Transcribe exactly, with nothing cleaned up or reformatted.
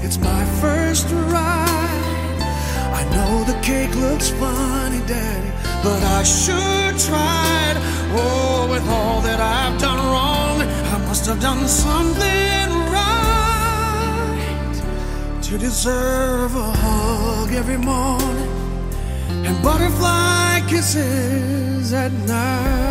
It's my first ride. I know the cake looks funny, Daddy, but I sure tried. Oh, with all that I've done wrong, I must have done something right to deserve a hug every morning and butterfly kisses at night.